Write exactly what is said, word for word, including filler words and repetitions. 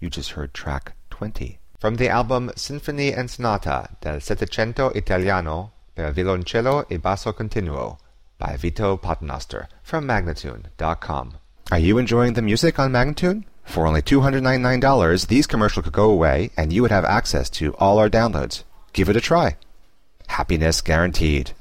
You just heard track twenty. From the album Sinfonie and Sonata del Settecento Italiano per violoncello e basso continuo by Vito Paternoster from Magnatune dot com. Are you enjoying the music on Magnatune? For only two hundred ninety-nine dollars, these commercials could go away and you would have access to all our downloads. Give it a try. Happiness guaranteed.